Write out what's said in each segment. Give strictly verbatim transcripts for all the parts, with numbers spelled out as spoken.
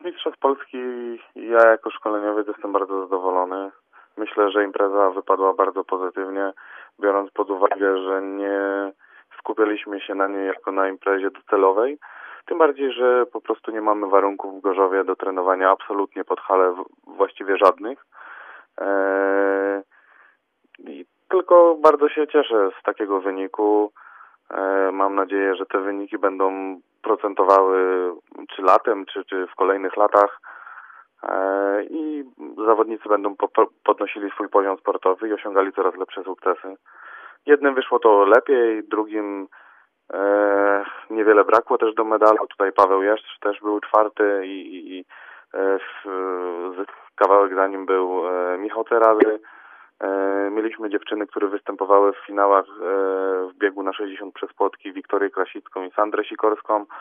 Z Mistrzostw Polski ja jako szkoleniowiec jestem bardzo zadowolony. Myślę, że impreza wypadła bardzo pozytywnie, biorąc pod uwagę, że nie skupialiśmy się na niej jako na imprezie docelowej. Tym bardziej, że po prostu nie mamy warunków w Gorzowie do trenowania absolutnie pod halę, właściwie żadnych. Eee, i tylko bardzo się cieszę z takiego wyniku. Eee, mam nadzieję, że te wyniki będą procentowały czy latem, czy, czy w kolejnych latach eee, i zawodnicy będą po, podnosili swój poziom sportowy i osiągali coraz lepsze sukcesy. Jednym wyszło to lepiej, drugim e, niewiele brakło też do medalu. Tutaj Paweł Jeszcz też był czwarty i, i, i e, w, kawałek za nim był e, Michał Terazy. E, mieliśmy dziewczyny, które występowały w finałach e, w biegu na sześćdziesiąt przez płotki, Wiktorię Krasicką i Sandrę Sikorską. E,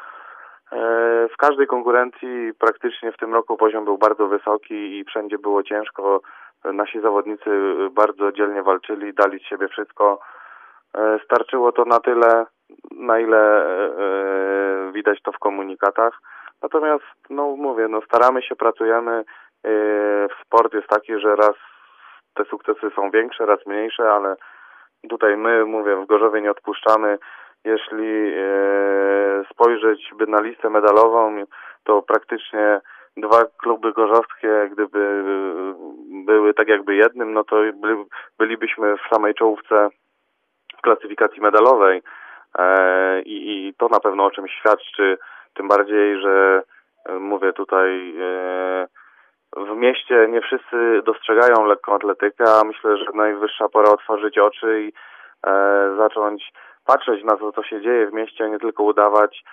w każdej konkurencji praktycznie w tym roku poziom był bardzo wysoki i wszędzie było ciężko. Nasi zawodnicy bardzo dzielnie walczyli, dali z siebie wszystko. Starczyło to na tyle, na ile widać to w komunikatach. Natomiast, no mówię, no staramy się, pracujemy. Sport jest taki, że raz te sukcesy są większe, raz mniejsze, ale tutaj my, mówię, w Gorzowie nie odpuszczamy. Jeśli spojrzeć by na listę medalową, to praktycznie dwa kluby gorzowskie, gdyby były tak jakby jednym, no to byli, bylibyśmy w samej czołówce klasyfikacji medalowej e, i, i to na pewno o czymś świadczy, tym bardziej, że e, mówię tutaj e, w mieście nie wszyscy dostrzegają lekką atletykę, a myślę, że najwyższa pora otworzyć oczy i e, zacząć patrzeć na to, co się dzieje w mieście, a nie tylko udawać,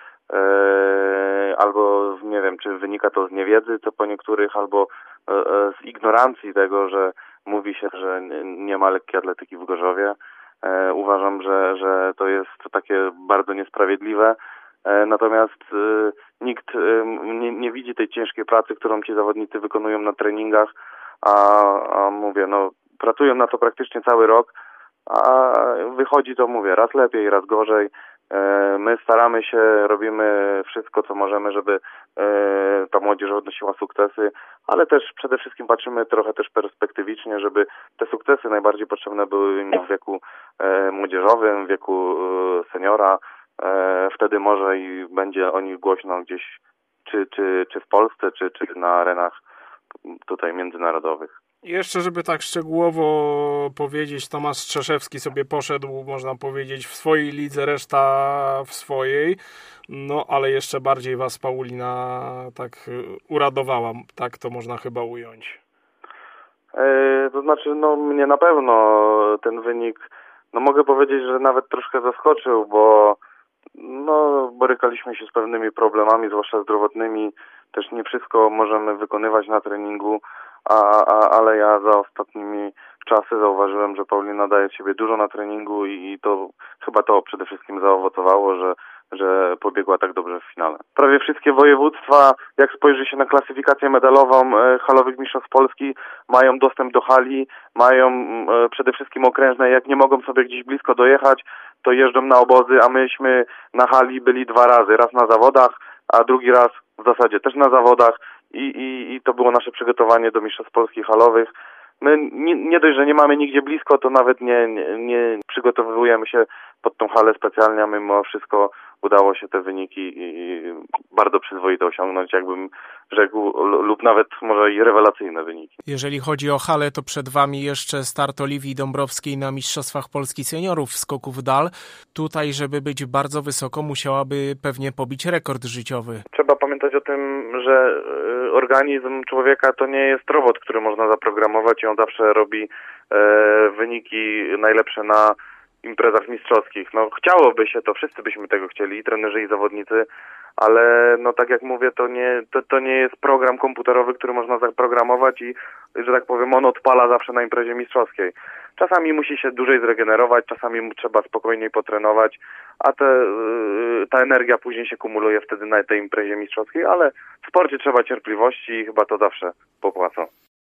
e, albo nie wiem, czy wynika to z niewiedzy, co po niektórych, albo e, z ignorancji tego, że mówi się, że nie ma lekkiej atletyki w Gorzowie. E, uważam, że, że to jest takie bardzo niesprawiedliwe. E, natomiast e, nikt e, nie, nie widzi tej ciężkiej pracy, którą ci zawodnicy wykonują na treningach, a, a mówię, no pracują na to praktycznie cały rok, a wychodzi to, mówię, raz lepiej, raz gorzej. E, my staramy się, robimy wszystko, co możemy, żeby e, ta młodzież odnosiła sukcesy, ale też przede wszystkim patrzymy trochę też perspektywicznie, żeby te sukcesy najbardziej potrzebne były im w wieku e, młodzieżowym, w wieku e, seniora. E, wtedy może i będzie o nich głośno gdzieś, czy, czy, czy w Polsce, czy, czy na arenach tutaj międzynarodowych. Jeszcze, żeby tak szczegółowo powiedzieć, Tomasz Strzeszewski sobie poszedł, można powiedzieć, w swojej lidze, reszta w swojej, no ale jeszcze bardziej was Paulina tak uradowała, tak to można chyba ująć. E, to znaczy, no mnie na pewno ten wynik, no mogę powiedzieć, że nawet troszkę zaskoczył, bo no borykaliśmy się z pewnymi problemami, zwłaszcza zdrowotnymi, też nie wszystko możemy wykonywać na treningu, A, a, ale ja za ostatnimi czasy zauważyłem, że Paulina daje z siebie dużo na treningu i, i to chyba to przede wszystkim zaowocowało, że, że pobiegła tak dobrze w finale. Prawie wszystkie województwa, jak spojrzy się na klasyfikację medalową e, halowych mistrzostw Polski, mają dostęp do hali, mają e, przede wszystkim okrężne, jak nie mogą sobie gdzieś blisko dojechać, to jeżdżą na obozy, a myśmy na hali byli dwa razy, raz na zawodach, a drugi raz w zasadzie też na zawodach. I, i, i to było nasze przygotowanie do mistrzostw polskich halowych. My nie, nie dość, że nie mamy nigdzie blisko, to nawet nie, nie, nie przygotowujemy się pod tą halę specjalnie, a mimo wszystko udało się te wyniki i bardzo przyzwoite osiągnąć, jakbym rzekł, lub nawet może i rewelacyjne wyniki. Jeżeli chodzi o halę, to przed wami jeszcze start Oliwii Dąbrowskiej na Mistrzostwach Polski Seniorów w skoku w dal. Tutaj, żeby być bardzo wysoko, musiałaby pewnie pobić rekord życiowy. Trzeba pamiętać o tym, że organizm człowieka to nie jest robot, który można zaprogramować i on zawsze robi e, wyniki najlepsze na imprezach mistrzowskich. No chciałoby się to, wszyscy byśmy tego chcieli, i trenerzy, i zawodnicy, ale no tak jak mówię, to nie, to, to nie jest program komputerowy, który można zaprogramować i, że tak powiem, on odpala zawsze na imprezie mistrzowskiej. Czasami musi się dłużej zregenerować, czasami trzeba spokojniej potrenować, a te, ta energia później się kumuluje wtedy na tej imprezie mistrzowskiej, ale w sporcie trzeba cierpliwości i chyba to zawsze popłaca.